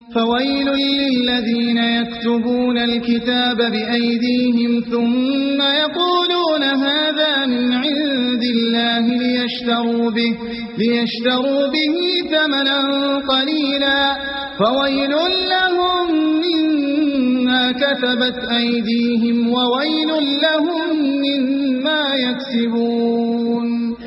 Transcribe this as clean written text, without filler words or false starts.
फ़वैलुल लिल्लज़ीना यक्तुबूना अल-किताब बिअयदीहिम थुम्मा यक़ूलूना हाज़ा मिन इंदिल्लाहि लियश्तरू बिही थमनन क़लीला फ़वैलुल लहुम मिम्मा कतबत अयदीहिम ववैलुल लहुम मिम्मा यक्सिबून।